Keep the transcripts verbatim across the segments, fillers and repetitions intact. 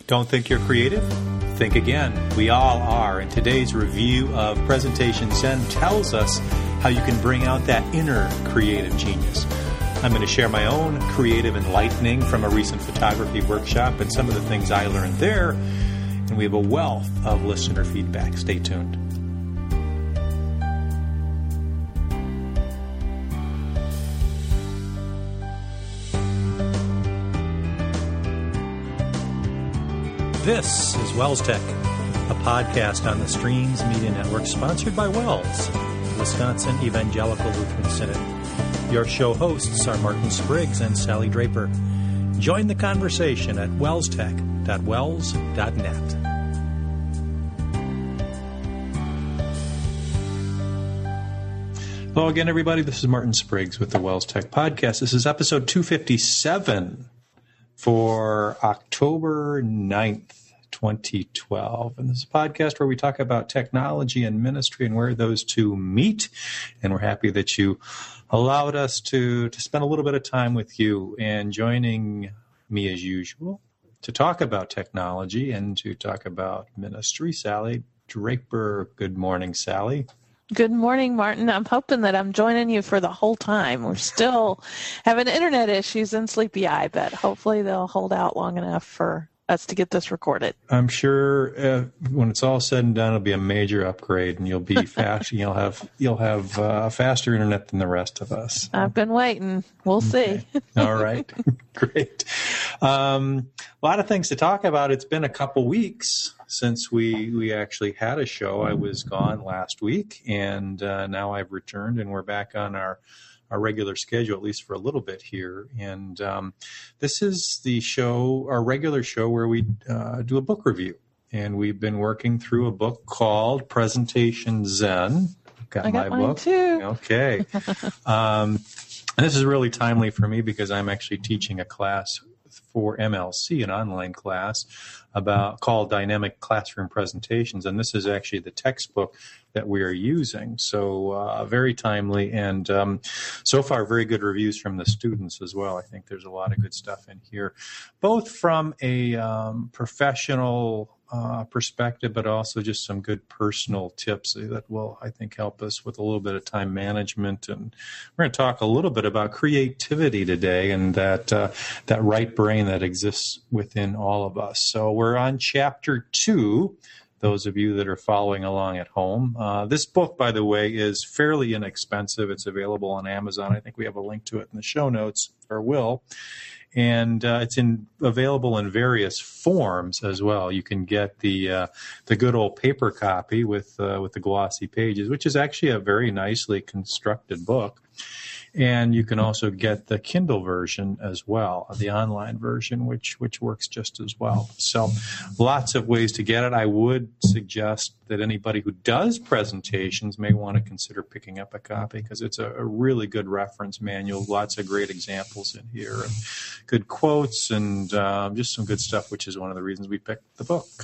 Don't think you're creative? Think again. We all are. And today's review of Presentation Zen tells us how you can bring out that inner creative genius. I'm going to share my own creative enlightening from a recent photography workshop and some of the things I learned there. And we have a wealth of listener feedback. Stay tuned. This is Wells Tech, a podcast on the Streams Media Network sponsored by Wells, Wisconsin Evangelical Lutheran Synod. Your show hosts are Martin Spriggs and Sally Draper. Join the conversation at wells tech dot wells dot net. Hello again, everybody. This is Martin Spriggs with the Wells Tech Podcast. This is episode two fifty-seven. For October ninth, twenty twelve. And this is a podcast where we talk about technology and ministry and where those two meet. And we're happy that you allowed us to, to spend a little bit of time with you. And joining me as usual to talk about technology and to talk about ministry, Sally Draper. Good morning, Sally. Good morning, Martin. I'm hoping that I'm joining you for the whole time. We're still having internet issues and sleepy eye, but hopefully they'll hold out long enough for us to get this recorded. I'm sure uh, when it's all said and done, it'll be a major upgrade, and you'll be fast. You'll have you'll have uh, faster internet than the rest of us. I've been waiting. We'll okay. see. All right, great. Um, a lot of things to talk about. It's been a couple weeks since we we actually had a show. I was gone last week, and uh, now I've returned, and we're back on our. our regular schedule, at least for a little bit here. And um, this is the show, our regular show where we uh, do a book review. And we've been working through a book called Presentation Zen. I've got I got my mine book. too. Okay. um, and this is really timely for me because I'm actually teaching a class for M L C, an online class about called Dynamic Classroom Presentations, and this is actually the textbook that we are using. So uh, very timely, and um, so far very good reviews from the students as well. I think there's a lot of good stuff in here, both from a um, professional uh, perspective, but also just some good personal tips that will, I think, help us with a little bit of time management. And we're going to talk a little bit about creativity today and that uh, that right brain that exists within all of us. So we're on chapter two. Those of you that are following along at home. Uh, this book, by the way, is fairly inexpensive. It's available on Amazon. I think we have a link to it in the show notes, or will. And uh, it's in available in various forms as well. You can get the uh, the good old paper copy with uh, with the glossy pages, which is actually a very nicely constructed book. And you can also get the Kindle version as well, the online version, which which works just as well. So lots of ways to get it. I would suggest that anybody who does presentations may want to consider picking up a copy because it's a, a really good reference manual, lots of great examples in here, and good quotes, and um, just some good stuff, which is one of the reasons we picked the book.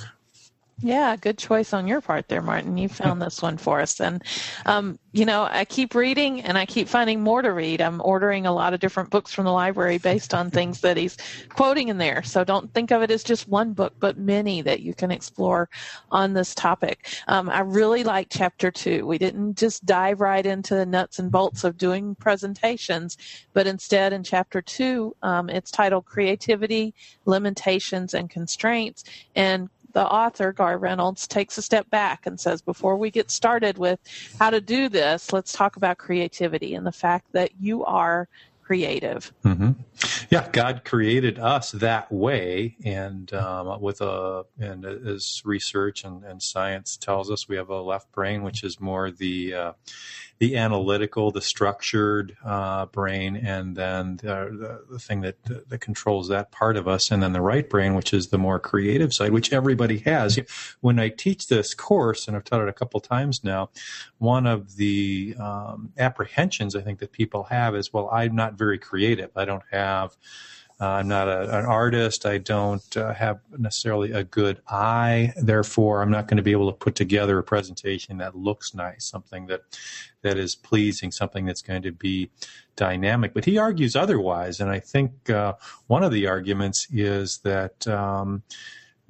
Yeah, good choice on your part there, Martin. You found this one for us. And, um, you know, I keep reading and I keep finding more to read. I'm ordering a lot of different books from the library based on things that he's quoting in there. So don't think of it as just one book, but many that you can explore on this topic. Um, I really like chapter two. We didn't just dive right into the nuts and bolts of doing presentations, but instead in chapter two, um, it's titled Creativity, Limitations, and Constraints. And the author, Gar Reynolds, takes a step back and says, before we get started with how to do this, let's talk about creativity and the fact that you are creative. Mm-hmm. Yeah, God created us that way, and um, with a and as research and, and science tells us, we have a left brain, which is more the uh, the analytical, the structured uh, brain, and then the, the, the thing that that controls that part of us, and then the right brain, which is the more creative side, which everybody has. When I teach this course, and I've taught it a couple times now, one of the um, apprehensions I think that people have is, well, I'm not very creative. I don't have Uh, I'm not a, an artist. I don't uh, have necessarily a good eye. Therefore, I'm not going to be able to put together a presentation that looks nice, something that that is pleasing, something that's going to be dynamic. But he argues otherwise, and I think uh, one of the arguments is that um,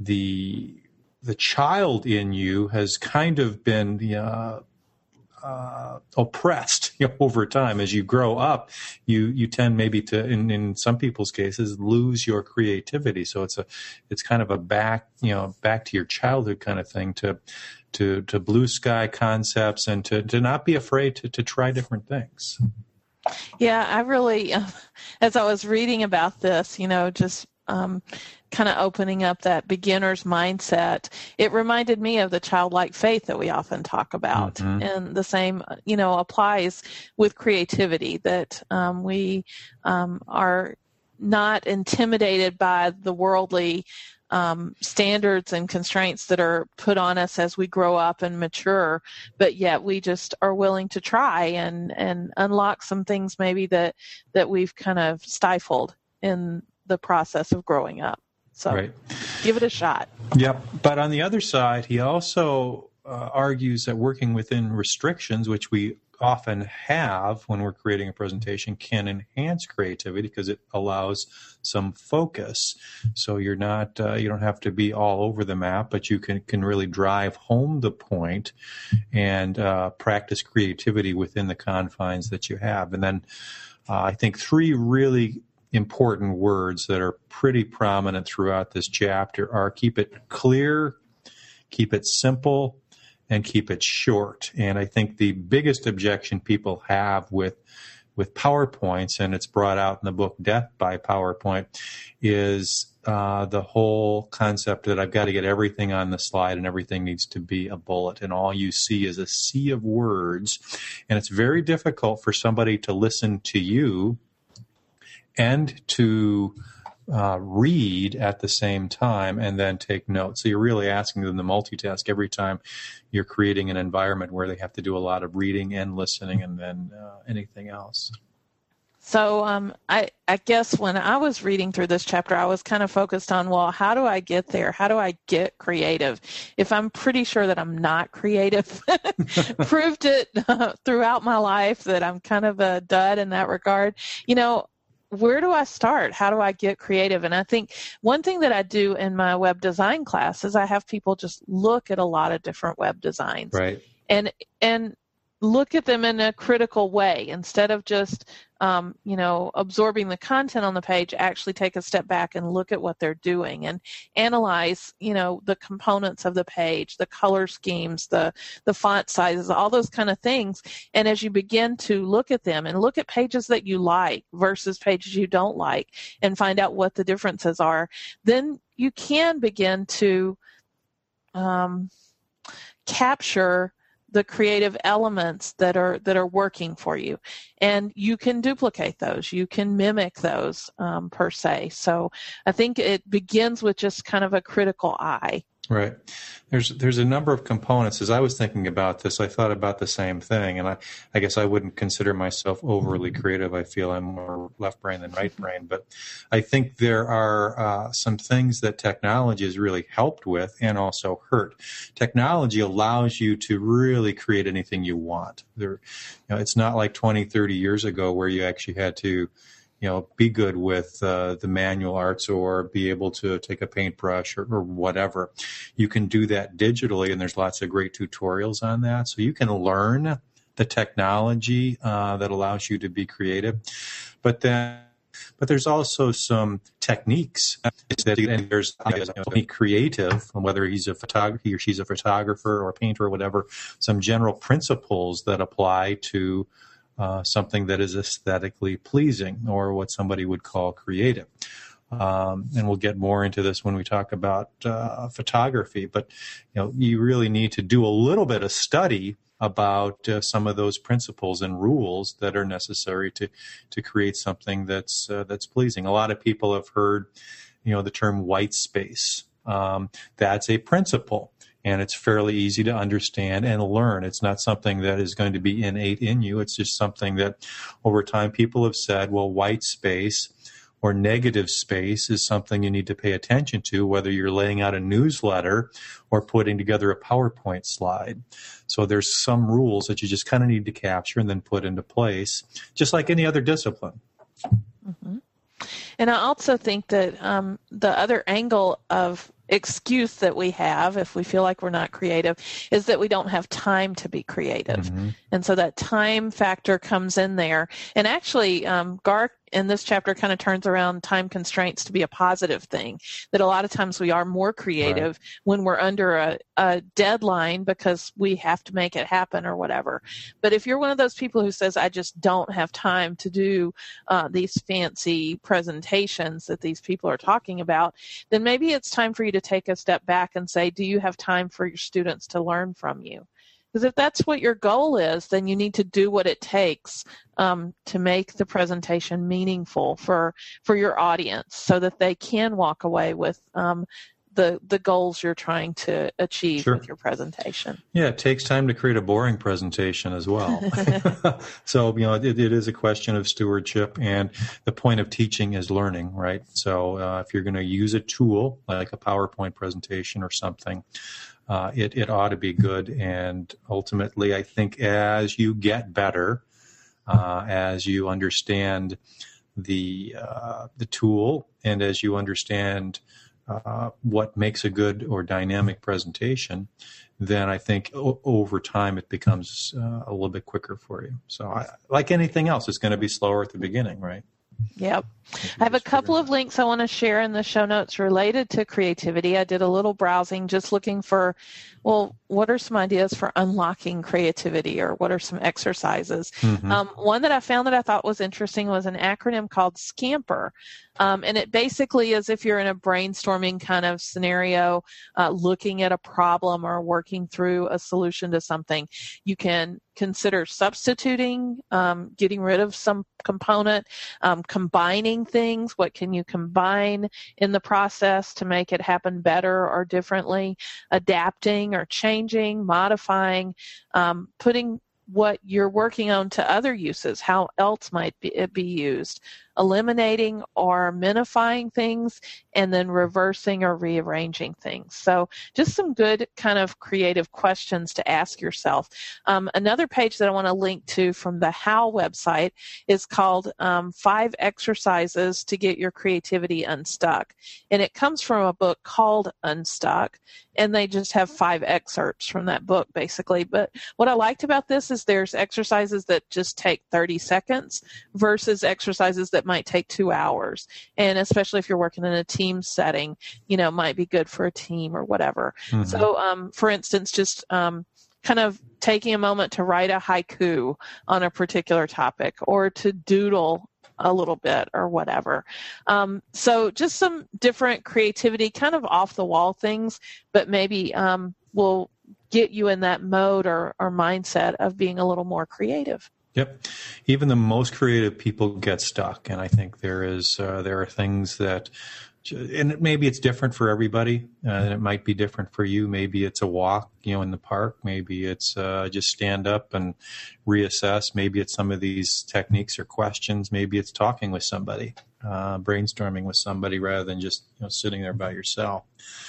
the the child in you has kind of been uh, uh, oppressed, you know, over time. As you grow up, you you tend maybe to, in, in some people's cases, lose your creativity. So it's a it's kind of a back you know back to your childhood kind of thing, to to to blue sky concepts, and to to not be afraid to to try different things. Yeah, I really, uh, as I was reading about this, you know, just um, kind of opening up that beginner's mindset, it reminded me of the childlike faith that we often talk about. Mm-hmm. And the same, you know, applies with creativity, that um, we um, are not intimidated by the worldly Um, standards and constraints that are put on us as we grow up and mature, but yet we just are willing to try and, and unlock some things maybe that, that we've kind of stifled in the process of growing up. So right. Give it a shot. Yep. But on the other side, he also uh, argues that working within restrictions, which we often have when we're creating a presentation, can enhance creativity because it allows some focus. So you're not, uh, you don't have to be all over the map, but you can, can really drive home the point and uh, practice creativity within the confines that you have. And then uh, I think three really important words that are pretty prominent throughout this chapter are keep it clear, keep it simple, and keep it short. And I think the biggest objection people have with with PowerPoints, and it's brought out in the book Death by PowerPoint, is uh, the whole concept that I've got to get everything on the slide and everything needs to be a bullet, and all you see is a sea of words. And it's very difficult for somebody to listen to you and to Uh, read at the same time and then take notes. So you're really asking them to multitask every time you're creating an environment where they have to do a lot of reading and listening and then uh, anything else. So um, I, I guess when I was reading through this chapter, I was kind of focused on, well, how do I get there? How do I get creative? If I'm pretty sure that I'm not creative, proved it uh, throughout my life that I'm kind of a dud in that regard, you know, where do I start? How do I get creative? And I think one thing that I do in my web design class is I have people just look at a lot of different web designs. Right. And and look at them in a critical way. Instead of just, um, you know, absorbing the content on the page, actually take a step back and look at what they're doing and analyze, you know, the components of the page, the color schemes, the, the font sizes, all those kind of things. And as you begin to look at them and look at pages that you like versus pages you don't like and find out what the differences are, then you can begin to um, capture the creative elements that are that are working for you, and you can duplicate those, you can mimic those um, per se. So I think it begins with just kind of a critical eye. Right. There's there's a number of components. As I was thinking about this, I thought about the same thing, and I, I guess I wouldn't consider myself overly creative. I feel I'm more left brain than right brain, but I think there are uh, some things that technology has really helped with and also hurt. Technology allows you to really create anything you want. There, you know, it's not like twenty, thirty years ago where you actually had to, you know, be good with uh, the manual arts or be able to take a paintbrush or, or whatever. You can do that digitally, and there's lots of great tutorials on that. So you can learn the technology uh, that allows you to be creative. But then, but there's also some techniques that, and there's you know, be creative, whether he's a photographer, he or she's a photographer or a painter or whatever, some general principles that apply to Uh, something that is aesthetically pleasing, or what somebody would call creative. Um, and we'll get more into this when we talk about uh, photography. But you know, you really need to do a little bit of study about uh, some of those principles and rules that are necessary to to create something that's uh, that's pleasing. A lot of people have heard, you know, the term white space. Um, that's a principle. And it's fairly easy to understand and learn. It's not something that is going to be innate in you. It's just something that over time people have said, well, white space or negative space is something you need to pay attention to, whether you're laying out a newsletter or putting together a PowerPoint slide. So there's some rules that you just kind of need to capture and then put into place, just like any other discipline. Mm-hmm. And I also think that um, the other angle of excuse that we have if we feel like we're not creative is that we don't have time to be creative. Mm-hmm. And so that time factor comes in there. And actually, um, Garth in this chapter kind of turns around time constraints to be a positive thing, that a lot of times we are more creative right. when we're under a, a deadline because we have to make it happen or whatever. But if you're one of those people who says, I just don't have time to do uh, these fancy presentations that these people are talking about, then maybe it's time for you to take a step back and say, do you have time for your students to learn from you? Because if that's what your goal is, then you need to do what it takes um, to make the presentation meaningful for for your audience so that they can walk away with um, the the goals you're trying to achieve sure. with your presentation. Yeah, it takes time to create a boring presentation as well. So, you know, it, it is a question of stewardship, and the point of teaching is learning, right? So uh, if you're going to use a tool like a PowerPoint presentation or something, Uh, it, it ought to be good. And ultimately, I think as you get better, uh, as you understand the uh, the tool, and as you understand uh, what makes a good or dynamic presentation, then I think o- over time it becomes uh, a little bit quicker for you. So I, like anything else, it's going to be slower at the beginning, right? Yep. I have a couple of links I want to share in the show notes related to creativity. I did a little browsing just looking for, well, what are some ideas for unlocking creativity, or what are some exercises? Mm-hmm. Um, one that I found that I thought was interesting was an acronym called SCAMPER. Um, and it basically is if you're in a brainstorming kind of scenario, uh, looking at a problem or working through a solution to something, you can consider substituting, um, getting rid of some component, um, combining things. What can you combine in the process to make it happen better or differently? Adapting or changing, modifying, um, putting what you're working on to other uses, how else might be, it be used, eliminating or minifying things, and then reversing or rearranging things. So just some good kind of creative questions to ask yourself. Um, another page that I want to link to from the How website is called um, Five Exercises to Get Your Creativity Unstuck. And it comes from a book called Unstuck, and they just have five excerpts from that book, basically. But what I liked about this is there's exercises that just take thirty seconds versus exercises that might take two hours. And especially if you're working in a team setting, you know, might be good for a team or whatever. Mm-hmm. So, um, for instance, just um, kind of taking a moment to write a haiku on a particular topic, or to doodle a little bit or whatever. Um, so just some different creativity, kind of off the wall things, but maybe um, will get you in that mode or, or mindset of being a little more creative. Yep. Even the most creative people get stuck. And I think there is, uh, there are things that, and maybe it's different for everybody, uh, and it might be different for you. Maybe it's a walk, you know, in the park. Maybe it's uh, just stand up and reassess. Maybe it's some of these techniques or questions. Maybe it's talking with somebody, uh, brainstorming with somebody rather than just, you know, sitting there by yourself.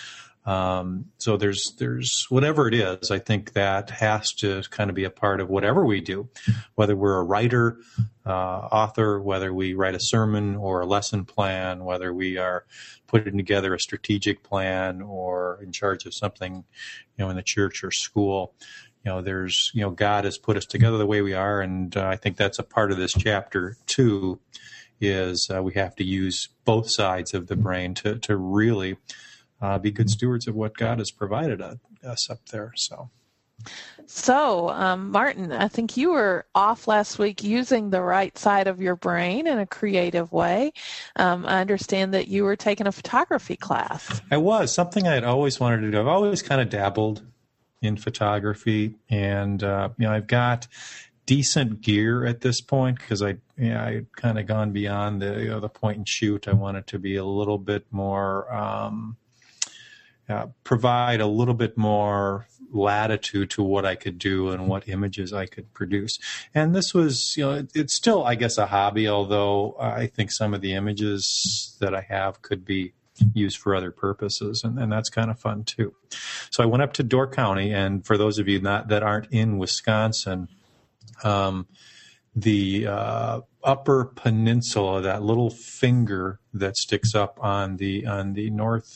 Um, so there's, there's whatever it is, I think that has to kind of be a part of whatever we do, whether we're a writer, uh, author, whether we write a sermon or a lesson plan, whether we are putting together a strategic plan or in charge of something, you know, in the church or school. You know, there's, you know, God has put us together the way we are. And uh, I think that's a part of this chapter too, is uh, we have to use both sides of the brain to, to really Uh, be good stewards of what God has provided us up there. So, so um, Martin, I think you were off last week using the right side of your brain in a creative way. Um, I understand that you were taking a photography class. I was, something I had always wanted to do. I've always kind of dabbled in photography, and uh, you know, I've got decent gear at this point because I, you know, I had kind of gone beyond the, you know, the point and shoot. I wanted to be a little bit more. Um, Uh, provide a little bit more latitude to what I could do and what images I could produce. And this was, you know, it, it's still, I guess, a hobby, although I think some of the images that I have could be used for other purposes, and, and that's kind of fun too. So I went up to Door County, and for those of you not, that aren't in Wisconsin, um, the uh, upper peninsula, that little finger that sticks up on the on the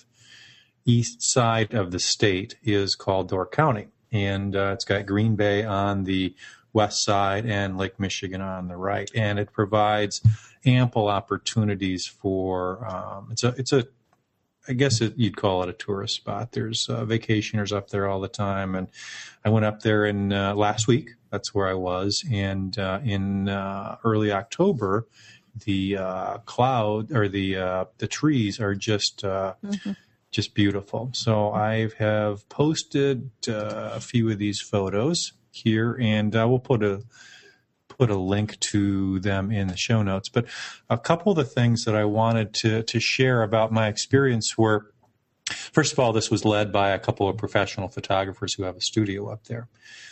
northeast side of the state, is called Door County, and uh, it's got Green Bay on the west side and Lake Michigan on the right, and it provides ample opportunities for um, it's a it's a I guess it, you'd call it a tourist spot. There's uh, vacationers up there all the time, and I went up there in uh, last week. That's where I was, and uh, in uh, early October, the uh, cloud or the uh, the trees are just uh, mm-hmm. just beautiful. So I have posted uh, a few of these photos here, and uh, we'll put a put a link to them in the show notes. But a couple of the things that I wanted to to share about my experience were, first of all, this was led by a couple of professional photographers who have a studio up there.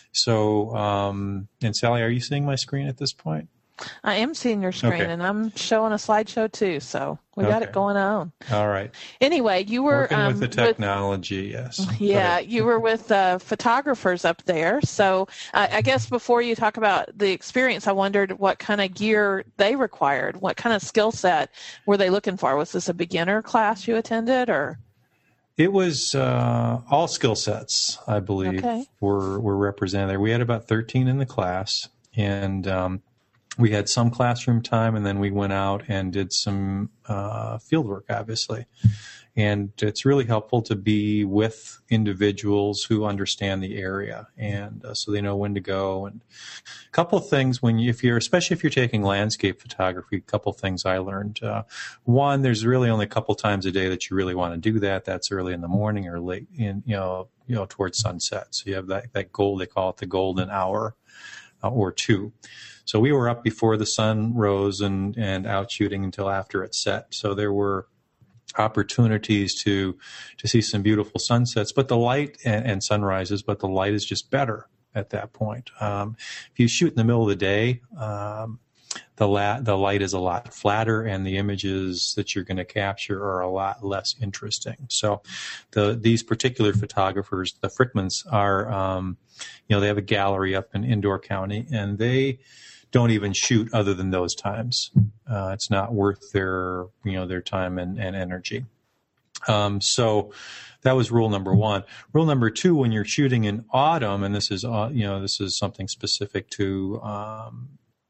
So, um, and Sally, are you seeing my screen at this point? I am seeing your screen, okay. And I'm showing a slideshow too, so we got okay. it going on. All right. Anyway, you were working um, with the technology, with, yes. Yeah, you were with uh, photographers up there. So uh, I guess before you talk about the experience, I wondered what kind of gear they required. What kind of skill set were they looking for? Was this a beginner class you attended, or? It was uh, all skill sets, I believe, okay. were were represented there. We had about thirteen in the class, and um, we had some classroom time, and then we went out and did some uh, field work, obviously. And it's really helpful to be with individuals who understand the area, and uh, so they know when to go. And a couple of things when you, if you're, especially if you're taking landscape photography, a couple of things I learned. Uh, one, there's really only a couple times a day that you really want to do that. That's early in the morning or late in, you know, you know, towards sunset. So you have that that goal, they call it the golden hour uh, or two. So we were up before the sun rose and and out shooting until after it set. So there were opportunities to to see some beautiful sunsets, but the light and, and sunrises, but the light is just better at that point. Um, if you shoot in the middle of the day, um, the la- the light is a lot flatter, and the images that you're going to capture are a lot less interesting. So, the these particular photographers, the Frickmans, are um, you know they have a gallery up in Door County, and they don't even shoot other than those times. Uh, it's not worth their, you know, their time and, and energy. Um, so that was rule number one. Rule number two, when you're shooting in autumn, and this is, uh, you know, this is something specific to um,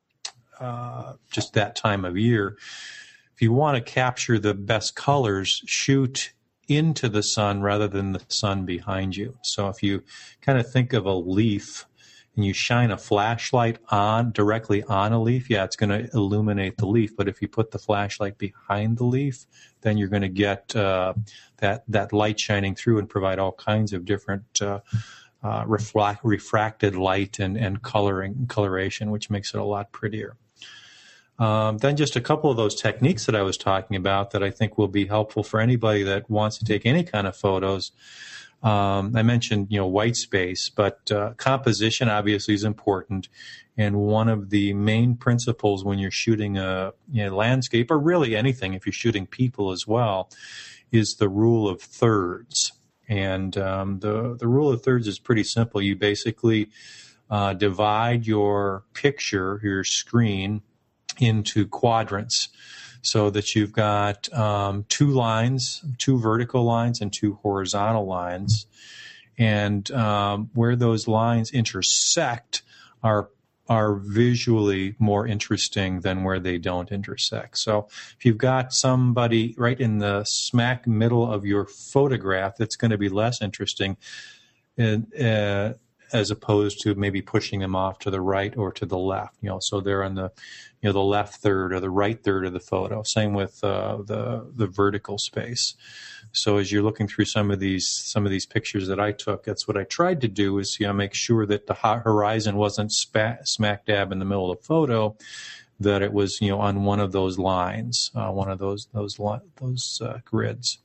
uh, just that time of year. If you want to capture the best colors, shoot into the sun rather than the sun behind you. So if you kind of think of a leaf, and you shine a flashlight on directly on a leaf, yeah, it's going to illuminate the leaf. But if you put the flashlight behind the leaf, then you're going to get uh, that that light shining through and provide all kinds of different uh, uh, reflect, refracted light and, and coloring coloration, which makes it a lot prettier. Um, then just a couple of those techniques that I was talking about that I think will be helpful for anybody that wants to take any kind of photos. Um, I mentioned, you know, white space, but uh, composition obviously is important. And one of the main principles when you're shooting a you know, landscape, or really anything, if you're shooting people as well, is the rule of thirds. And um, the the rule of thirds is pretty simple. You basically uh, divide your picture, your screen, into quadrants, so that you've got um, two lines, two vertical lines and two horizontal lines. And um, where those lines intersect are are visually more interesting than where they don't intersect. So if you've got somebody right in the smack middle of your photograph, that's going to be less interesting and, uh, as opposed to maybe pushing them off to the right or to the left. You know, so they're in the you know the left third or the right third of the photo. Same with uh, the the vertical space. So as you're looking through some of these some of these pictures that I took, that's what I tried to do is you know make sure that the horizon wasn't spat, smack dab in the middle of the photo, that it was you know on one of those lines, uh, one of those those those uh, grids.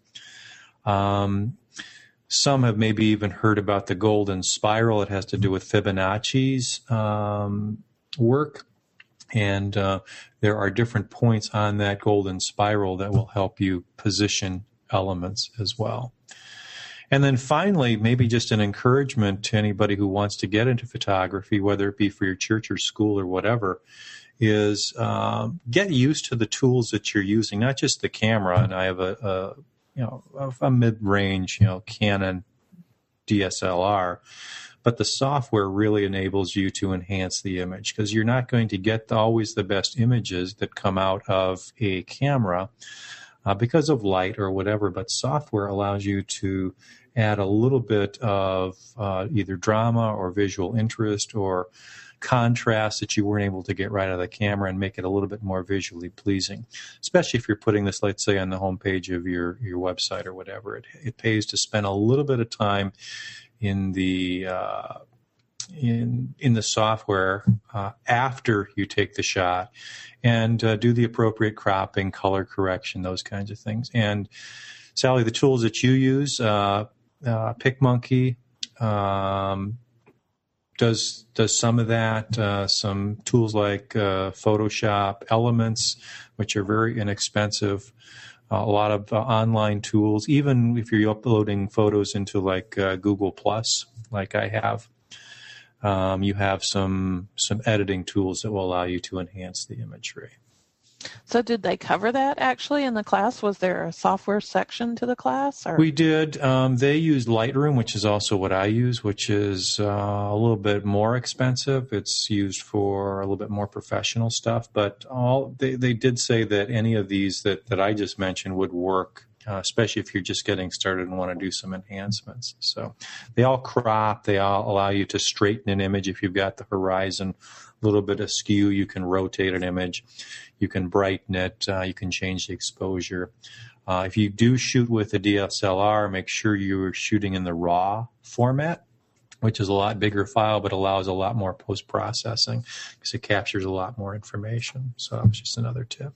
Um, Some have maybe even heard about the golden spiral. It has to do with Fibonacci's um, work. And uh, there are different points on that golden spiral that will help you position elements as well. And then finally, maybe just an encouragement to anybody who wants to get into photography, whether it be for your church or school or whatever, is um, get used to the tools that you're using, not just the camera. And I have a, a you know a, a mid-range you know Canon D S L R, but the software really enables you to enhance the image, because you're not going to get always the best images that come out of a camera uh, because of light or whatever. But software allows you to add a little bit of uh, either drama or visual interest or contrast that you weren't able to get right out of the camera, and make it a little bit more visually pleasing, especially if you're putting this, let's say, on the homepage of your, your website or whatever. It, it pays to spend a little bit of time in the uh, in in the software uh, after you take the shot, and uh, do the appropriate cropping, color correction, those kinds of things. And Sally, the tools that you use, uh, uh, PicMonkey, um, does does some of that. Uh, some tools like uh, Photoshop, Elements, which are very inexpensive. Uh, a lot of uh, online tools. Even if you're uploading photos into like uh, Google Plus, like I have, um, you have some some editing tools that will allow you to enhance the imagery. So did they cover that actually in the class? Was there a software section to the class? Or? We did. Um, they used Lightroom, which is also what I use, which is uh, a little bit more expensive. It's used for a little bit more professional stuff. But all they, they did say that any of these that, that I just mentioned would work, uh, especially if you're just getting started and want to do some enhancements. So they all crop. They all allow you to straighten an image. If you've got the horizon a little bit askew, you can rotate an image. You can brighten it. Uh, you can change the exposure. Uh, if you do shoot with a D S L R, make sure you're shooting in the RAW format, which is a lot bigger file, but allows a lot more post-processing because it captures a lot more information. So that was just another tip.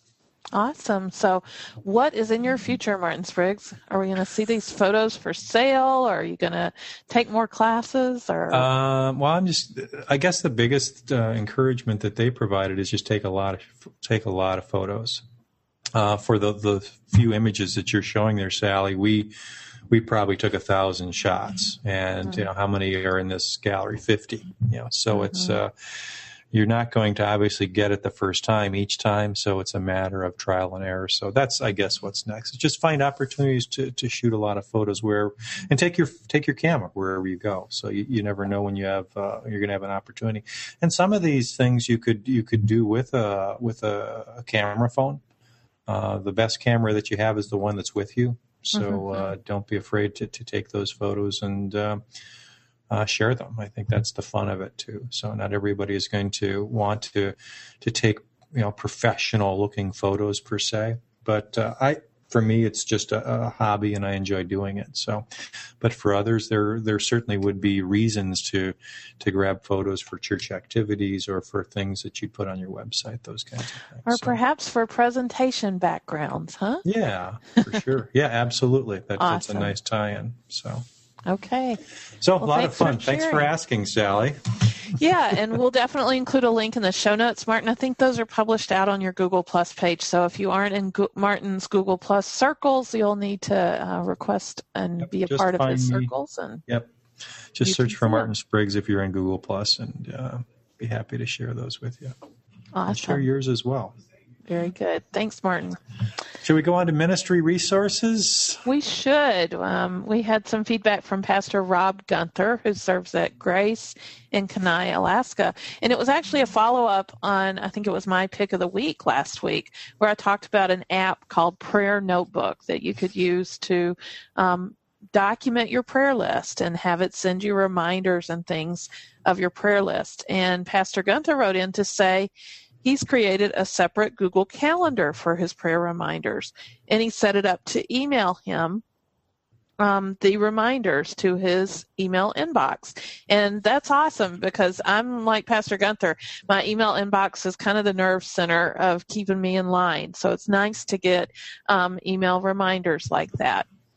Awesome. So what is in your future, Martin Spriggs? Are we going to see these photos for sale, or are you going to take more classes? Or uh, well, I'm just, I guess the biggest uh, encouragement that they provided is just take a lot of, take a lot of photos. Uh, for the, the few images that you're showing there, Sally, we, we probably took a thousand shots, and mm-hmm. you know, how many are in this gallery? fifty, you know, so mm-hmm. it's, uh, you're not going to obviously get it the first time each time, so it's a matter of trial and error. So that's, I guess, what's next. Just find opportunities to, to shoot a lot of photos where, and take your take your camera wherever you go. So you, you never know when you have uh, you're going to have an opportunity. And some of these things you could you could do with a with a, a camera phone. Uh, the best camera that you have is the one that's with you. So mm-hmm. uh, don't be afraid to, to take those photos and. Uh, Uh, share them. I think that's the fun of it too. So not everybody is going to want to to take you know professional looking photos per se, but uh, I for me it's just a, a hobby and I enjoy doing it. So, but for others, there there certainly would be reasons to to grab photos for church activities or for things that you put on your website, those kinds of things. Or so, perhaps for presentation backgrounds, huh? Yeah, for sure. Yeah, absolutely. That, awesome. That's a nice tie-in. So. Okay. So well, a lot of fun. For thanks for asking, Sally. Yeah, and we'll definitely include a link in the show notes, Martin. I think those are published out on your Google Plus page. So if you aren't in Go- Martin's Google Plus circles, you'll need to uh, request and yep, be a part of his me. circles. And yep. Just search for Martin Spriggs if you're in Google Plus, and uh, be happy to share those with you. Awesome. I'll share yours as well. Very good. Thanks, Martin. Should we go on to ministry resources? We should. Um, we had some feedback from Pastor Rob Gunther, who serves at Grace in Kenai, Alaska. And it was actually a follow-up on, I think it was my pick of the week last week, where I talked about an app called Prayer Notebook that you could use to um, document your prayer list and have it send you reminders and things of your prayer list. And Pastor Gunther wrote in to say, he's created a separate Google Calendar for his prayer reminders, and he set it up to email him um, the reminders to his email inbox. And that's awesome because I'm like Pastor Gunther. My email inbox is kind of the nerve center of keeping me in line. So it's nice to get um, email reminders like that.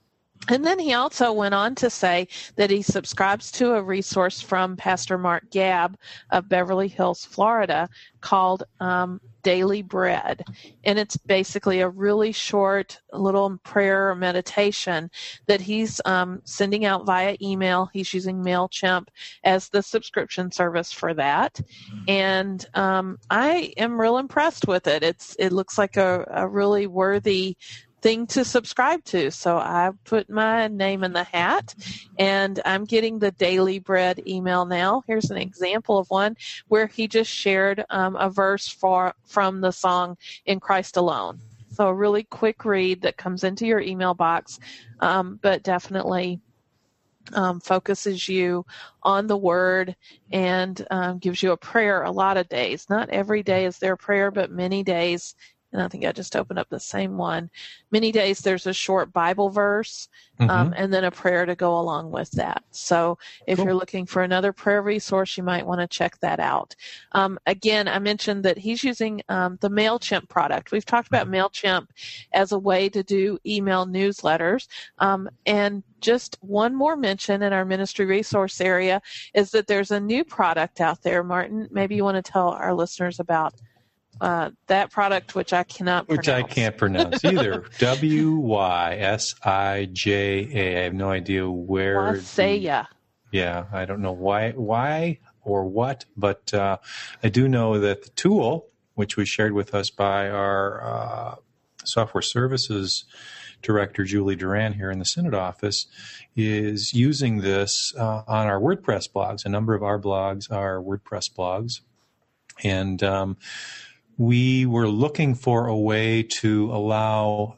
And then he also went on to say that he subscribes to a resource from Pastor Mark Gabb of Beverly Hills, Florida, called um, Daily Bread. And it's basically a really short little prayer or meditation that he's um, sending out via email. He's using MailChimp as the subscription service for that. And um, I am real impressed with it. It's It looks like a, a really worthy thing to subscribe to. So I put my name in the hat, and I'm getting the Daily Bread email now. Here's an example of one where he just shared um, a verse for from the song In Christ Alone. So a really quick read that comes into your email box, um, but definitely um, focuses you on the Word and um, gives you a prayer a lot of days. Not every day is there a prayer, but many days. And I think I just opened up the same one. Many days there's a short Bible verse um, mm-hmm. and then a prayer to go along with that. So if cool. you're looking for another prayer resource, you might want to check that out. Um, again, I mentioned that he's using um, the MailChimp product. We've talked about MailChimp as a way to do email newsletters. Um, and just one more mention in our ministry resource area is that there's a new product out there. Martin, maybe you want to tell our listeners about Uh, that product, which I cannot pronounce. Which I can't pronounce either. W Y S I J A. I have no idea where. Wasaya. Yeah, I don't know why, why or what, but uh, I do know that the tool, which was shared with us by our uh, software services director, Julie Duran, here in the Synod office, is using this uh, on our WordPress blogs. A number of our blogs are WordPress blogs. And um, we were looking for a way to allow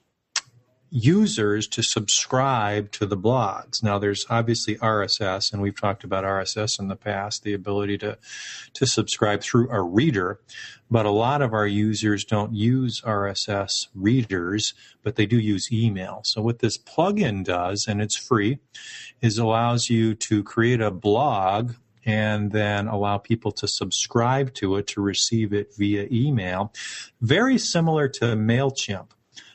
users to subscribe to the blogs. Now, there's obviously R S S, and we've talked about R S S in the past, the ability to, to subscribe through a reader. But a lot of our users don't use R S S readers, but they do use email. So what this plugin does, and it's free, is allows you to create a blog and then allow people to subscribe to it, to receive it via email. Very similar to MailChimp.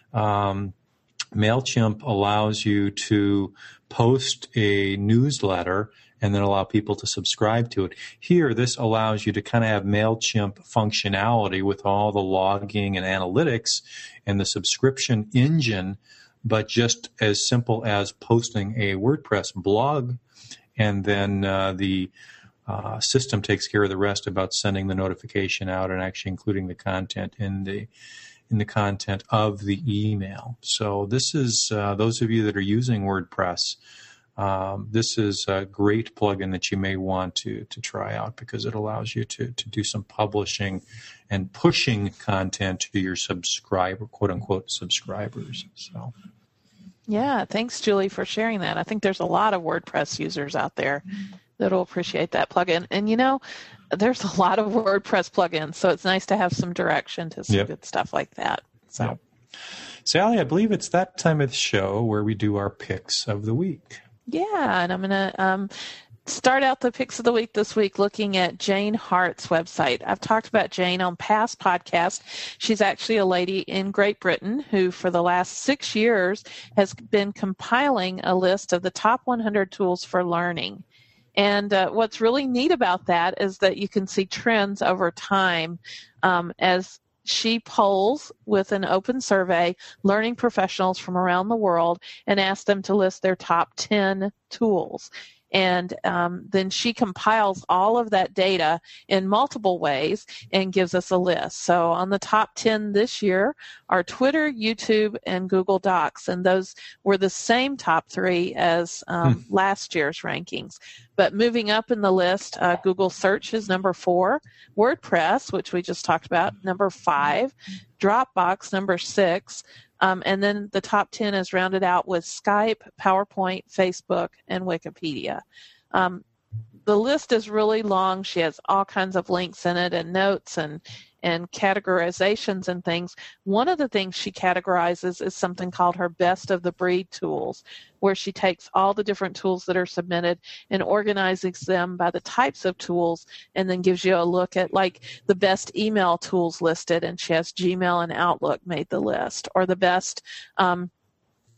Um, MailChimp allows you to post a newsletter and then allow people to subscribe to it. Here, this allows you to kind of have MailChimp functionality with all the logging and analytics and the subscription engine, but just as simple as posting a WordPress blog, and then uh, the uh, system takes care of the rest about sending the notification out and actually including the content in the in the content of the email. So this is, uh, those of you that are using WordPress, um, this is a great plugin that you may want to to try out because it allows you to, to do some publishing and pushing content to your subscriber, quote unquote, subscribers. So. Yeah, thanks, Julie, for sharing that. I think there's a lot of WordPress users out there that'll appreciate that plugin. And, you know, there's a lot of WordPress plugins, so it's nice to have some direction to some yep. good stuff like that. So, yep. Sally, I believe it's that time of the show where we do our picks of the week. Yeah, and I'm going to um, start out the picks of the week this week looking at Jane Hart's website. I've talked about Jane on past podcasts. She's actually a lady in Great Britain who, for the last six years, has been compiling a list of the top one hundred tools for learning. And uh, what's really neat about that is that you can see trends over time um, as she polls with an open survey learning professionals from around the world and asks them to list their top ten tools. And um, then she compiles all of that data in multiple ways and gives us a list. So on the top ten this year are Twitter, YouTube, and Google Docs. And those were the same top three as um, hmm. last year's rankings. But moving up in the list, uh, Google Search is number four, WordPress, which we just talked about, number five, Dropbox, number six. Um, and then the top ten is rounded out with Skype, PowerPoint, Facebook, and Wikipedia. Um, the list is really long. She has all kinds of links in it and notes and, and categorizations and things. One of the things she categorizes is something called her best of the breed tools, where she takes all the different tools that are submitted and organizes them by the types of tools and then gives you a look at like the best email tools listed, and she has Gmail and Outlook made the list, or the best um,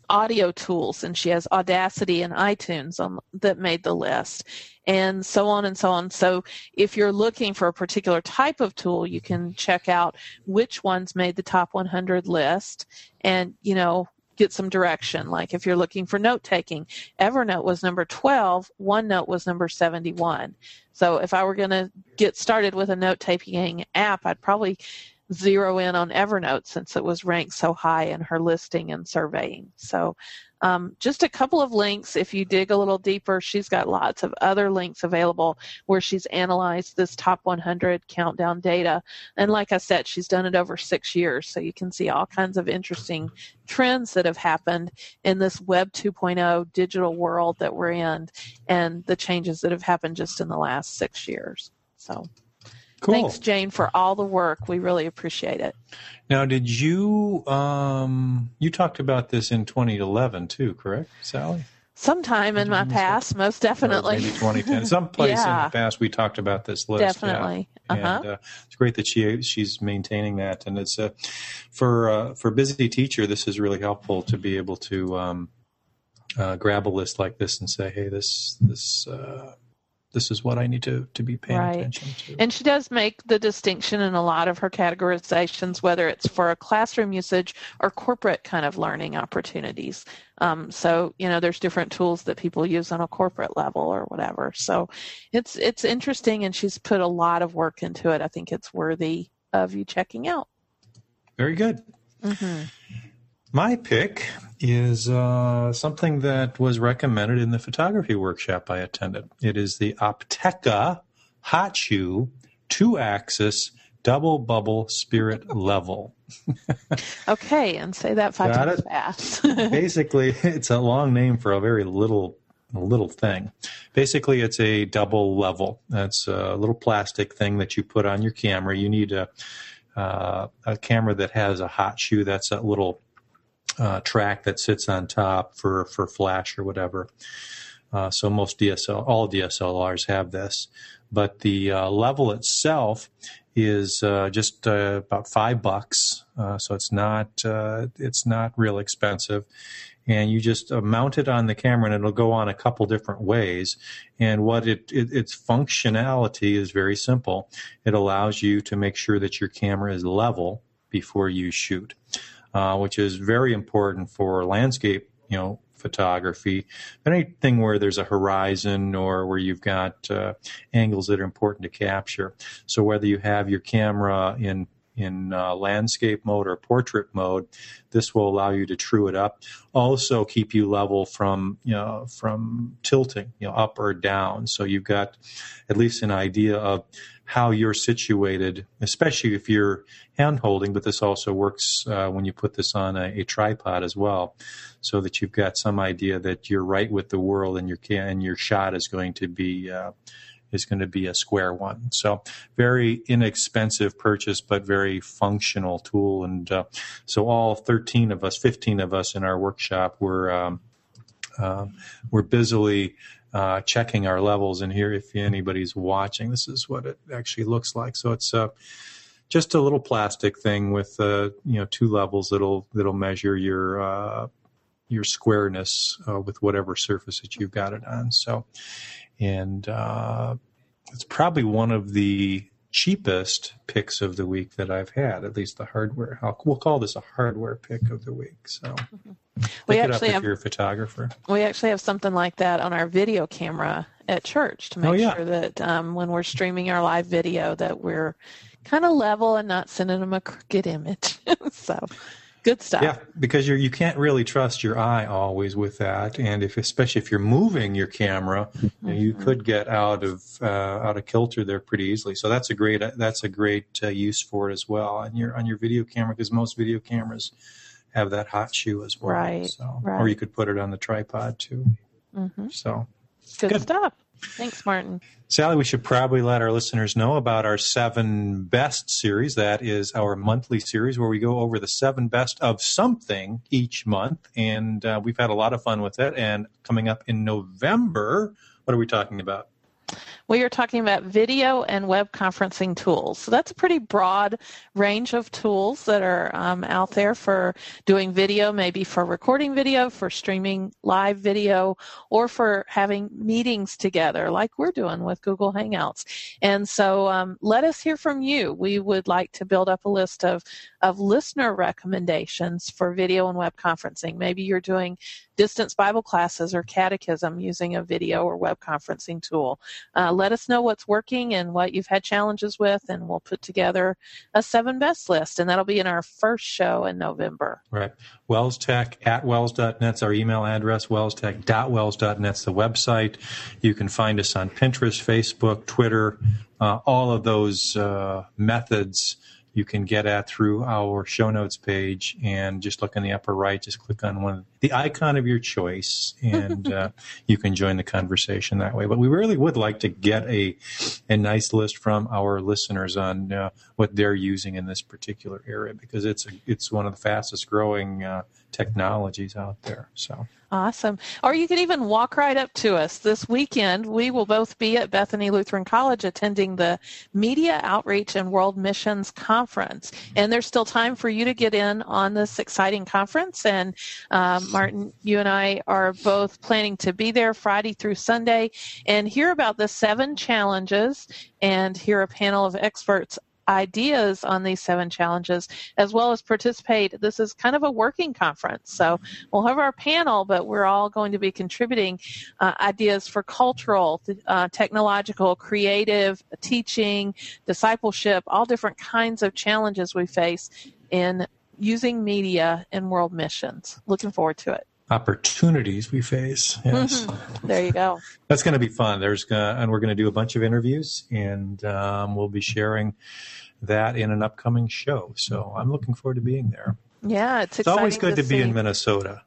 audio tools, and she has Audacity and iTunes on, that made the list, and so on and so on. So if you're looking for a particular type of tool, you can check out which ones made the top one hundred list and, you know, get some direction. Like if you're looking for note-taking, Evernote was number twelve, OneNote was number seventy-one. So if I were going to get started with a note-taking app, I'd probably zero in on Evernote since it was ranked so high in her listing and surveying. So um, just a couple of links. If you dig a little deeper, she's got lots of other links available where she's analyzed this top one hundred countdown data. And like I said, she's done it over six years. So you can see all kinds of interesting trends that have happened in this Web two point oh digital world that we're in and the changes that have happened just in the last six years. So cool. Thanks, Jane, for all the work. We really appreciate it. Now, did you, um, you talked about this in twenty eleven too, correct, Sally? Sometime in my past, most definitely. Or maybe twenty ten. Some place yeah. in the past we talked about this list. Definitely. Yeah. Uh-huh. And uh, it's great that she she's maintaining that. And it's uh, for uh, for a busy teacher, this is really helpful to be able to um, uh, grab a list like this and say, hey, this this. Uh, This is what I need to, to be paying right. attention to. And she does make the distinction in a lot of her categorizations, whether it's for a classroom usage or corporate kind of learning opportunities. Um, so, you know, there's different tools that people use on a corporate level or whatever. So it's it's interesting, and she's put a lot of work into it. I think it's worthy of you checking out. Very good. Mm-hmm. My pick is uh, something that was recommended in the photography workshop I attended. It is the Opteka Hot Shoe two-axis double bubble spirit level. Okay, and say that five Got times it? fast. Basically, it's a long name for a very little little thing. Basically, it's a double level. That's a little plastic thing that you put on your camera. You need a, uh, a camera that has a hot shoe. That's a little Uh, track that sits on top for, for flash or whatever. Uh, so most D S L, all D S L Rs have this. But the uh, level itself is uh, just uh, about five bucks. Uh, so it's not uh, it's not real expensive. And you just uh, mount it on the camera, and it'll go on a couple different ways. And what it, it its functionality is very simple. It allows you to make sure that your camera is level before you shoot. Uh, which is very important for landscape, you know, photography. Anything where there's a horizon or where you've got uh, angles that are important to capture. So whether you have your camera in in uh, landscape mode or portrait mode, this will allow you to true it up. Also keep you level from, you know, from tilting, you know, up or down. So you've got at least an idea of how you're situated, especially if you're hand holding, but this also works uh, when you put this on a, a tripod as well, so that you've got some idea that you're right with the world and your and your shot is going to be uh, is going to be a square one. So very inexpensive purchase, but very functional tool. And uh, so all thirteen of us, fifteen of us in our workshop were um, uh, were busily Uh, checking our levels. And here, if anybody's watching, this is what it actually looks like. So it's uh, just a little plastic thing with uh, you know two levels that'll that'll measure your uh, your squareness uh, with whatever surface that you've got it on. So, and uh, it's probably one of the cheapest picks of the week that I've had. At least the hardware. I'll, we'll call this a hardware pick of the week. So. Mm-hmm. We Pick it actually up if have, you're a photographer. We actually have something like that on our video camera at church to make oh, yeah. sure that um, when we're streaming our live video that we're kind of level and not sending them a crooked image. So good stuff. Yeah, because you're, you can't really trust your eye always with that. And if especially if you're moving your camera, mm-hmm. you, know, you could get out of uh, out of kilter there pretty easily. So that's a great that's a great uh, use for it as well on your on your video camera, because most video cameras have that hot shoe as well. Right, so, right. Or you could put it on the tripod too. Mm-hmm. So good, good stuff. Thanks, Martin. Sally, we should probably let our listeners know about our Seven Best series. That is our monthly series where we go over the seven best of something each month. And uh, we've had a lot of fun with it. And coming up in November, what are we talking about? We are talking about video and web conferencing tools. So that's a pretty broad range of tools that are um, out there for doing video, maybe for recording video, for streaming live video, or for having meetings together like we're doing with Google Hangouts. And so um, let us hear from you. We would like to build up a list of, of listener recommendations for video and web conferencing. Maybe you're doing distance Bible classes or catechism using a video or web conferencing tool. Uh, let us know what's working and what you've had challenges with, and we'll put together a seven best list, and that'll be in our first show in November. Right. WellsTech at wells dot net is our email address. wellstech dot wells dot net is the website. You can find us on Pinterest, Facebook, Twitter, uh, all of those uh, methods you can get at through our show notes page, and just look in the upper right, just click on one the icon of your choice, and uh, you can join the conversation that way. But we really would like to get a a nice list from our listeners on uh, what they're using in this particular area, because it's a, it's one of the fastest growing uh, technologies out there. So. Awesome. Or you can even walk right up to us. This weekend, we will both be at Bethany Lutheran College attending the Media Outreach and World Missions Conference. And there's still time for you to get in on this exciting conference. And um, Martin, you and I are both planning to be there Friday through Sunday and hear about the seven challenges and hear a panel of experts ideas on these seven challenges, as well as participate. This is kind of a working conference. So we'll have our panel, but we're all going to be contributing uh, ideas for cultural, uh, technological, creative, teaching, discipleship, all different kinds of challenges we face in using media in world missions. Looking forward to it. Opportunities we face. Yes. Mm-hmm. There you go. That's going to be fun. There's uh, and we're going to do a bunch of interviews, and um, we'll be sharing that in an upcoming show. So I'm looking forward to being there. Yeah, it's It's exciting always good to, to see. be in Minnesota.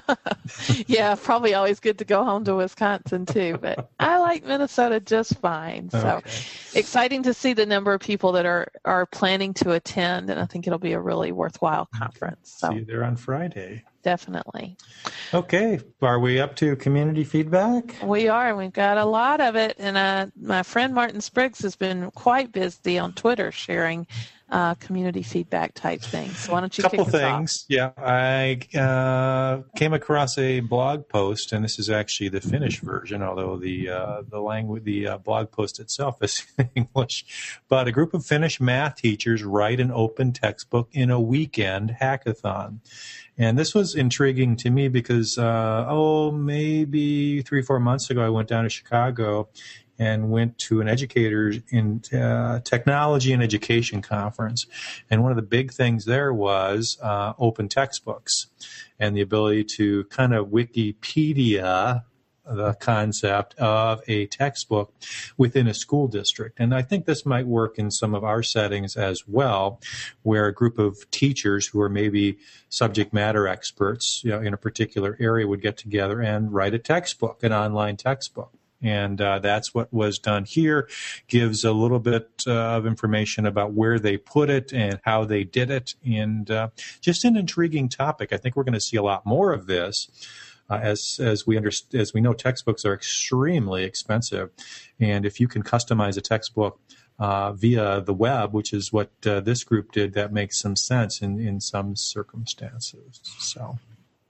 Yeah, probably always good to go home to Wisconsin too, but I like Minnesota just fine. So Okay. Exciting to see the number of people that are, are planning to attend, and I think it'll be a really worthwhile conference. So See you there on Friday. Definitely. Okay. Are we up to community feedback? We are, and we've got a lot of it. And uh, my friend Martin Spriggs has been quite busy on Twitter sharing uh, community feedback type things. So why don't you couple kick us things. Yeah, I uh, came across a blog post, and this is actually the Finnish version, although the uh, the language, the uh, blog post itself is in English. But a group of Finnish math teachers write an open textbook in a weekend hackathon. And this was intriguing to me because, uh, oh, maybe three, four months ago, I went down to Chicago and went to an educators in uh, technology and education conference. And one of the big things there was uh, open textbooks and the ability to kind of Wikipedia the concept of a textbook within a school district. And I think this might work in some of our settings as well, where a group of teachers who are maybe subject matter experts, you know, in a particular area would get together and write a textbook, an online textbook. And uh, that's what was done here. Gives a little bit uh, of information about where they put it and how they did it. And uh, just an intriguing topic. I think we're going to see a lot more of this. Uh, as as we understand, as we know, textbooks are extremely expensive, and if you can customize a textbook uh, via the web, which is what uh, this group did, that makes some sense in, in some circumstances. So,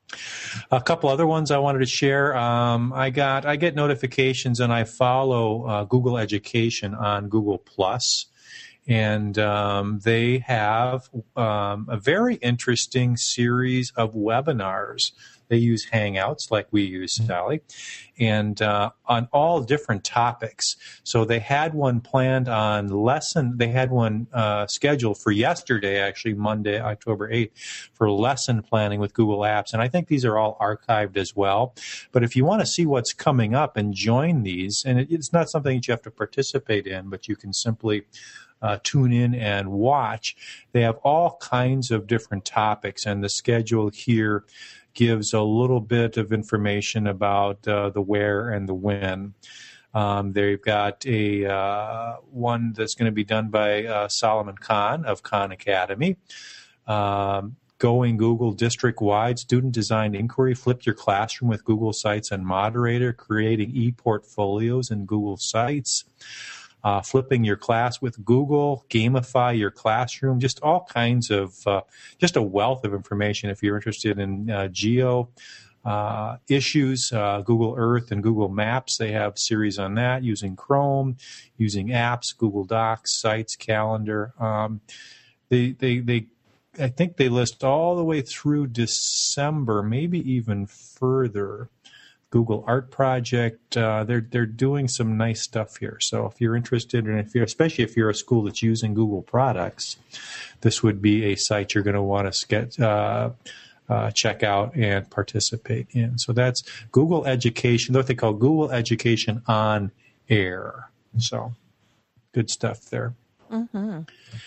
a couple other ones I wanted to share. Um, I got I get notifications, and I follow uh, Google Education on Google Plus. And um, they have um, a very interesting series of webinars. They use Hangouts like we use, Sally, and uh, on all different topics. So they had one planned on lesson. They had one uh, scheduled for yesterday, actually, Monday, October eighth, for lesson planning with Google Apps. And I think these are all archived as well. But if you want to see what's coming up and join these, and it, it's not something that you have to participate in, but you can simply Uh, tune in and watch. They have all kinds of different topics, and the schedule here gives a little bit of information about uh, the where and the when. Um, they've got a uh, one that's going to be done by uh, Solomon Kahn of Khan Academy. Um, Going Google district-wide student-designed inquiry, flip your classroom with Google Sites and Moderator, creating e-portfolios in Google Sites, uh, flipping your class with Google, gamify your classroom, just all kinds of, uh, just a wealth of information if you're interested in uh, geo uh, issues, uh, Google Earth and Google Maps. They have series on that using Chrome, using apps, Google Docs, Sites, Calendar. Um, they, they, they, I think they list all the way through December, maybe even further. Google Art Project, uh, they're they're doing some nice stuff here. So if you're interested, and if you're especially if you're a school that's using Google products, this would be a site you're going to want to get uh, uh, check out and participate in. So that's Google Education, what they call Google Education on Air. So good stuff there. Mm-hmm.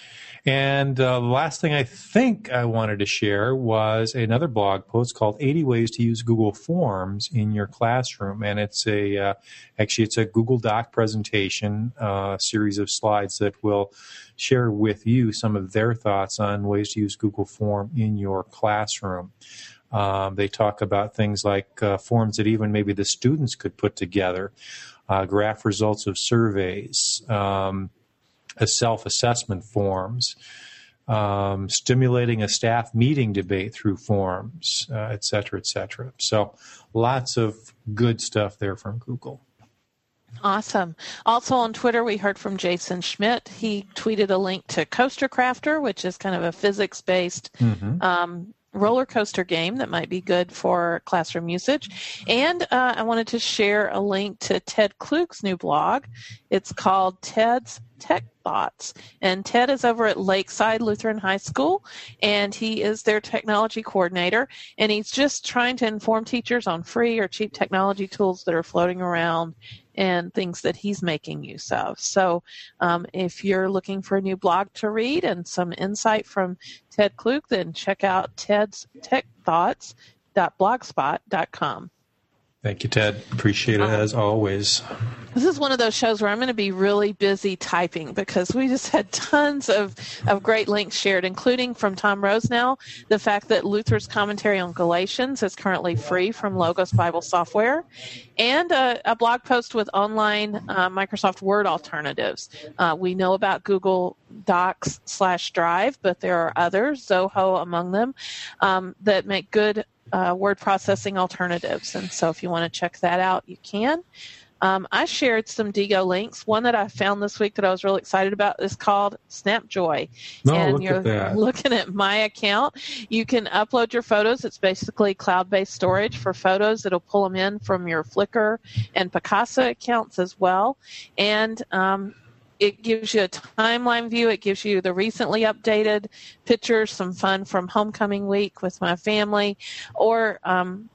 And uh, the last thing I think I wanted to share was another blog post called eighty Ways to Use Google Forms in Your Classroom. And it's a, uh, actually it's a Google Doc presentation, uh, series of slides that will share with you some of their thoughts on ways to use Google Form in your classroom. Um, they talk about things like uh, forms that even maybe the students could put together, uh, graph results of surveys, um, a self-assessment forms, um, stimulating a staff meeting debate through forms, uh, et cetera, et cetera. So lots of good stuff there from Google. Awesome. Also on Twitter, we heard from Jason Schmidt. He tweeted a link to Coaster Crafter, which is kind of a physics-based mm-hmm. um, roller coaster game that might be good for classroom usage. And uh, I wanted to share a link to Ted Klug's new blog. It's called Ted's Tech Thoughts. And Ted is over at Lakeside Lutheran High School, and he is their technology coordinator. And he's just trying to inform teachers on free or cheap technology tools that are floating around and things that he's making use of. So um, if you're looking for a new blog to read and some insight from Ted Klug, then check out ted's tech thoughts dot blogspot dot com. Thank you, Ted. Appreciate it as always. This is one of those shows where I'm going to be really busy typing because we just had tons of, of great links shared, including from Tom Rosenau, the fact that Luther's commentary on Galatians is currently free from Logos Bible Software, and a, a blog post with online uh, Microsoft Word alternatives. Uh, we know about Google Docs slash Drive, but there are others, Zoho among them, um, that make good Uh, word processing alternatives. And so if you want to check that out, you can. Um, I shared some Diigo links. One that I found this week that I was really excited about is called Snapjoy. Oh, and look you're at that. looking at my account. You can upload your photos. It's basically cloud-based storage for photos. It'll pull them in from your Flickr and Picasa accounts as well. And um, it gives you a timeline view. It gives you the recently updated pictures, some fun from homecoming week with my family, or um,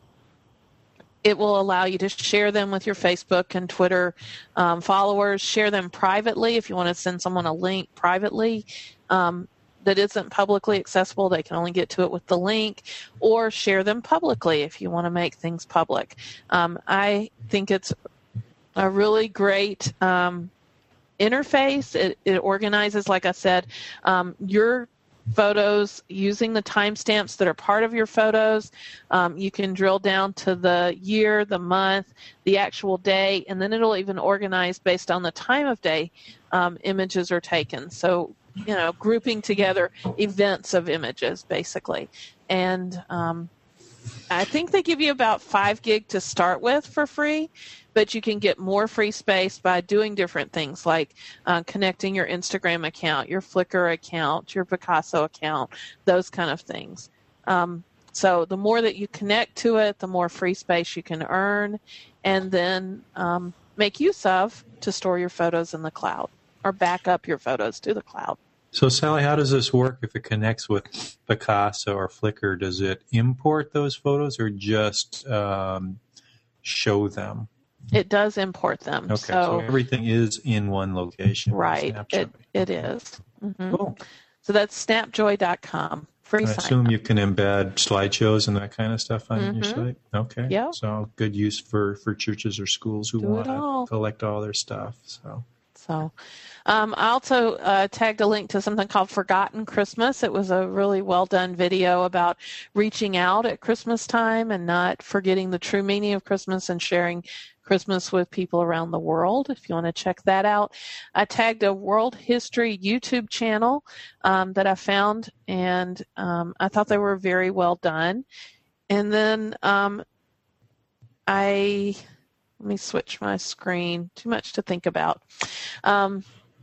it will allow you to share them with your Facebook and Twitter um, followers, share them privately if you want to send someone a link privately um, that isn't publicly accessible. They can only get to it with the link, or share them publicly if you want to make things public. Um, I think it's a really great um, interface. It, it organizes, like I said, um, your photos using the timestamps that are part of your photos. Um, you can drill down to the year, the month, the actual day, and then it'll even organize based on the time of day um, images are taken. So, you know, grouping together events of images, basically. And um, I think they give you about five gig to start with for free, but you can get more free space by doing different things like uh, connecting your Instagram account, your Flickr account, your Picasso account, those kind of things. Um, so the more that you connect to it, the more free space you can earn and then um, make use of to store your photos in the cloud or back up your photos to the cloud. So, Sally, how does this work if it connects with Picasso or Flickr? Does it import those photos or just um, show them? It does import them. Okay, so, so everything is in one location. Right, it, it is. Mm-hmm. Cool. So that's snapjoy dot com. Free I sign assume up. you can embed slideshows and that kind of stuff on Mm-hmm. your site? Okay. Yeah. So good use for, for churches or schools who Do want it all. to collect all their stuff. So So um, I also uh, tagged a link to something called Forgotten Christmas. It was a really well done video about reaching out at Christmas time and not forgetting the true meaning of Christmas and sharing Christmas with people around the world, if you want to check that out. I tagged a world history YouTube channel um, that I found, and um, I thought they were very well done. And then um, I... Let me switch my screen. Too much to think about. Um,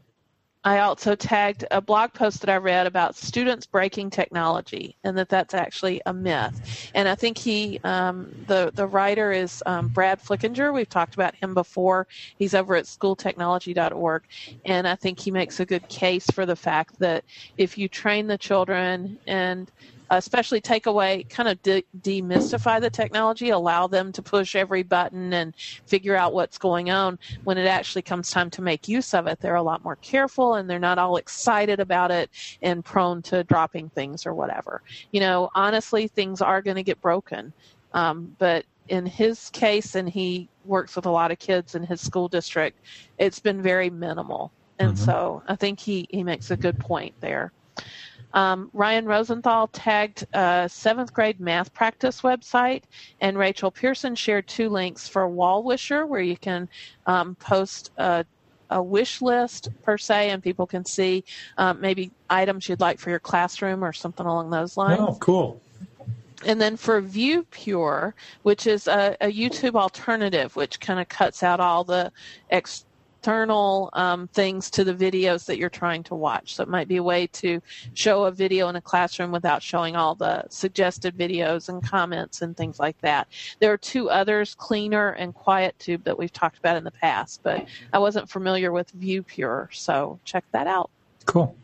I also tagged a blog post that I read about students breaking technology, and that that's actually a myth. And I think he, um, the the writer is um, Brad Flickinger. We've talked about him before. He's over at school technology dot org, and I think he makes a good case for the fact that if you train the children and especially take away, kind of de- demystify the technology, allow them to push every button and figure out what's going on. When it actually comes time to make use of it, they're a lot more careful and they're not all excited about it and prone to dropping things or whatever. You know, honestly, things are going to get broken. Um, but in his case, and he works with a lot of kids in his school district, it's been very minimal. And mm-hmm. so I think he, he makes a good point there. Um, Ryan Rosenthal tagged a seventh grade math practice website, and Rachel Pearson shared two links for Wall Wisher, where you can um, post a, a wish list per se, and people can see um, maybe items you'd like for your classroom or something along those lines. Oh, cool. And then for ViewPure, which is a, a YouTube alternative, which kind of cuts out all the ex- external um, things to the videos that you're trying to watch. So it might be a way to show a video in a classroom without showing all the suggested videos and comments and things like that. There are two others, Cleaner and QuietTube, that we've talked about in the past, but I wasn't familiar with ViewPure, so check that out. Cool.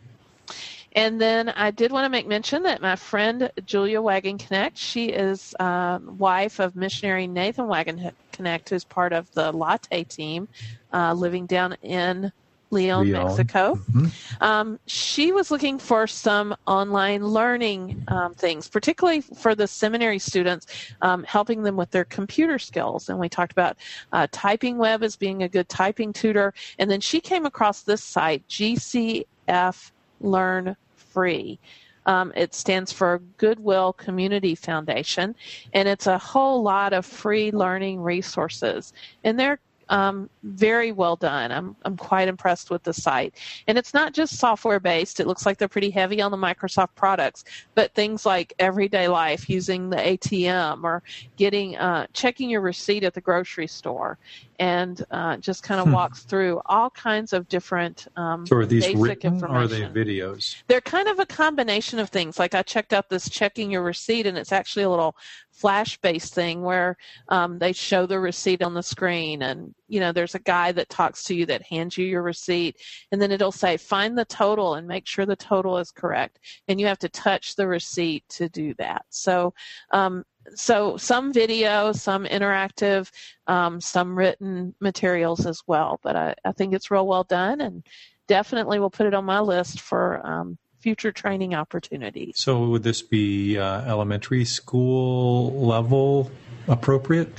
And then I did want to make mention that my friend Julia Wagon Connect, she is um, wife of missionary Nathan Wagon Connect, who's part of the Latte team, uh, living down in Leon, Leon. Mexico. Mm-hmm. Um, she was looking for some online learning um, things, particularly for the seminary students, um, helping them with their computer skills. And we talked about uh, Typing Web as being a good typing tutor. And then she came across this site, G C F Learn Free. Um, it stands for Goodwill Community Foundation, and it's a whole lot of free learning resources. And they're um, very well done. I'm I'm quite impressed with the site. And it's not just software based. It looks like they're pretty heavy on the Microsoft products, but things like everyday life, using the A T M or getting uh, checking your receipt at the grocery store, and uh, just kind of hmm. walks through all kinds of different um, so are these basic written information. Or are they videos? They're kind of a combination of things. Like I checked out this checking your receipt, and it's actually a little flash-based thing where um, they show the receipt on the screen, and you know there's a guy that talks to you that hands you your receipt, and then it'll say find the total and make sure the total is correct, and you have to touch the receipt to do that. So um, so some video, some interactive, um, some written materials as well, but I, I think it's real well done, and definitely will put it on my list for um, future training opportunities. So would this be uh, elementary school level appropriate?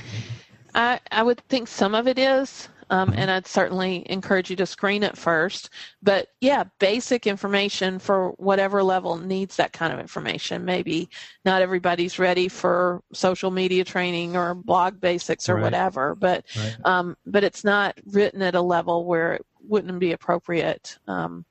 I, I would think some of it is, um, mm-hmm. and I'd certainly encourage you to screen it first. But, yeah, basic information for whatever level needs that kind of information. Maybe not everybody's ready for social media training or blog basics or right. whatever, but right. um, but it's not written at a level where it wouldn't be appropriate um,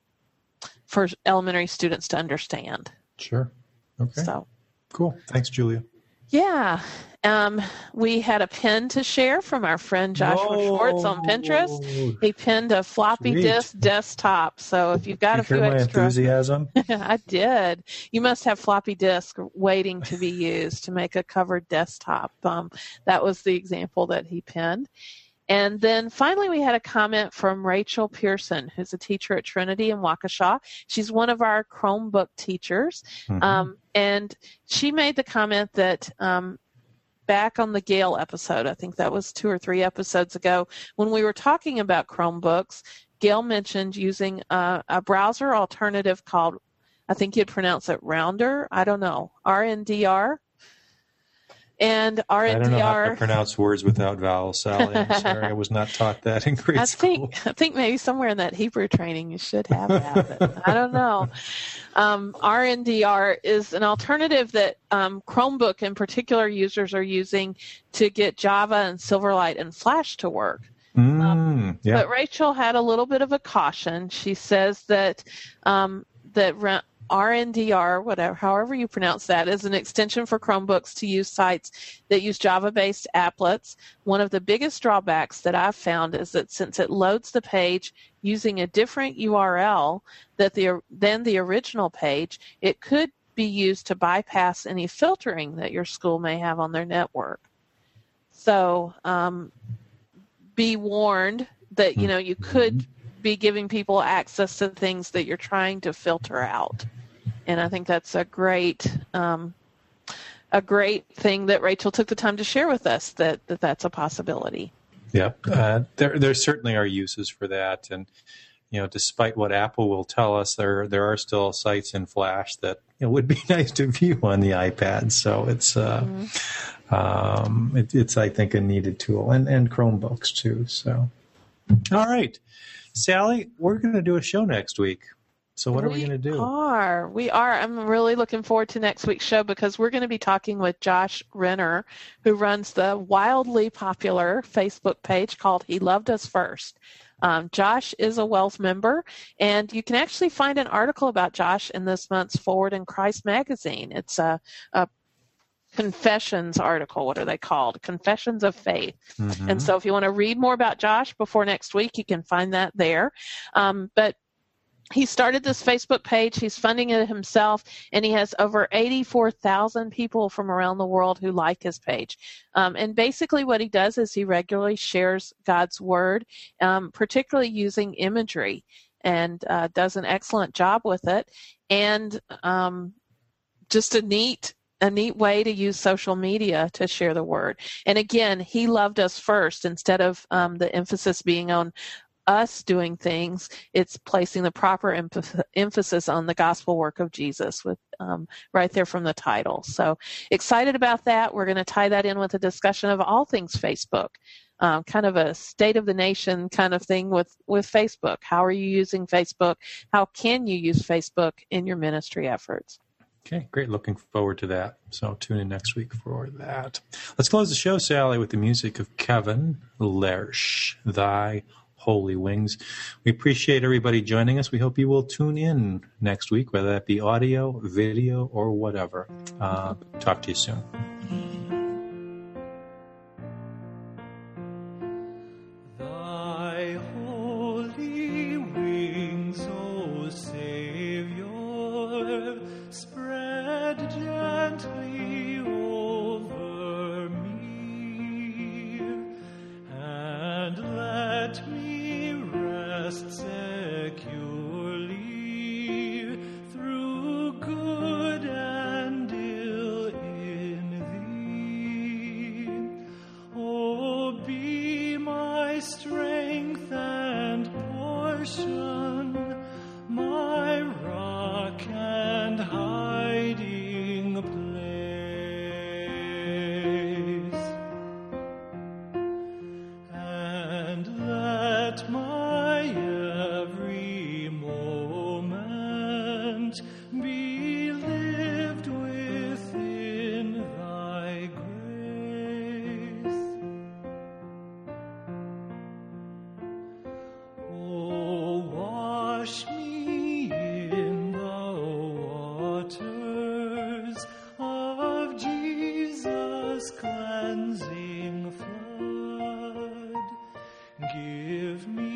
for elementary students to understand. Sure. Okay. So cool. Thanks, Julia. Yeah. Um, we had a pin to share from our friend Joshua Whoa. Schwartz on Pinterest. He pinned a floppy Sweet. disk desktop. So if you've got you a few hear my extra, enthusiasm? I did. You must have floppy disk waiting to be used to make a covered desktop. Um, that was the example that he pinned. And then finally, we had a comment from Rachel Pearson, who's a teacher at Trinity in Waukesha. She's one of our Chromebook teachers. Mm-hmm. Um, and she made the comment that um, back on the Gale episode, I think that was two or three episodes ago, when we were talking about Chromebooks, Gail mentioned using a, a browser alternative called, I think you'd pronounce it Rounder. I don't know, R N D R. And R I N don't D know how to R. pronounce words without vowels, Sally. I'm sorry, I was not taught that in grade I school. think I think maybe somewhere in that Hebrew training you should have that, but I don't know. Um, R N D R is an alternative that um, Chromebook in particular users are using to get Java and Silverlight and Flash to work. Mm, um, yeah. But Rachel had a little bit of a caution. She says that um, that R N D R, whatever, however you pronounce that, is an extension for Chromebooks to use sites that use Java-based applets. One of the biggest drawbacks that I've found is that since it loads the page using a different U R L that the, than the original page, it could be used to bypass any filtering that your school may have on their network. So um, be warned that, you know, you could be giving people access to things that you're trying to filter out. And I think that's a great um, a great thing that Rachel took the time to share with us, that, that that's a possibility. Yeah, uh, there there certainly are uses for that. And, you know, despite what Apple will tell us, there there are still sites in Flash that, you know, would be nice to view on the iPad. So it's, uh, mm-hmm. um, it, it's I think, a needed tool. And, and Chromebooks, too. So, all right. Sally, we're going to do a show next week. So what are we, we going to do? We are. We are. I'm really looking forward to next week's show because we're going to be talking with Josh Renner, who runs the wildly popular Facebook page called He Loved Us First. Um, Josh is a Wealth member, and you can actually find an article about Josh in this month's Forward in Christ magazine. It's a, a confessions article. What are they called? Confessions of Faith. Mm-hmm. And so if you want to read more about Josh before next week, you can find that there. Um, but he started this Facebook page. He's funding it himself, and he has over eighty-four thousand people from around the world who like his page. Um, and basically what he does is he regularly shares God's word, um, particularly using imagery, and uh, does an excellent job with it. And um, just a neat a neat way to use social media to share the word. And again, he loved us first. Instead of um, the emphasis being on us doing things, it's placing the proper emph- emphasis on the gospel work of Jesus, with um, right there from the title. So excited about that. We're going to tie that in with a discussion of all things Facebook, um, kind of a state of the nation kind of thing with, with Facebook. How are you using Facebook? How can you use Facebook in your ministry efforts? Okay, great. Looking forward to that. So tune in next week for that. Let's close the show, Sally, with the music of Kevin Lersch, Thy Holy Wings. We appreciate everybody joining us. We hope you will tune in next week, whether that be audio, video, or whatever. Uh, talk to you soon. Thy holy wings, O Savior, spread gently over me, and let me rest securely through good and ill in thee. Oh, be my strength and portion, my rock and hiding place, and let my every moment be lived within thy grace. Oh, wash me in the waters of Jesus' cleansing flood. Give me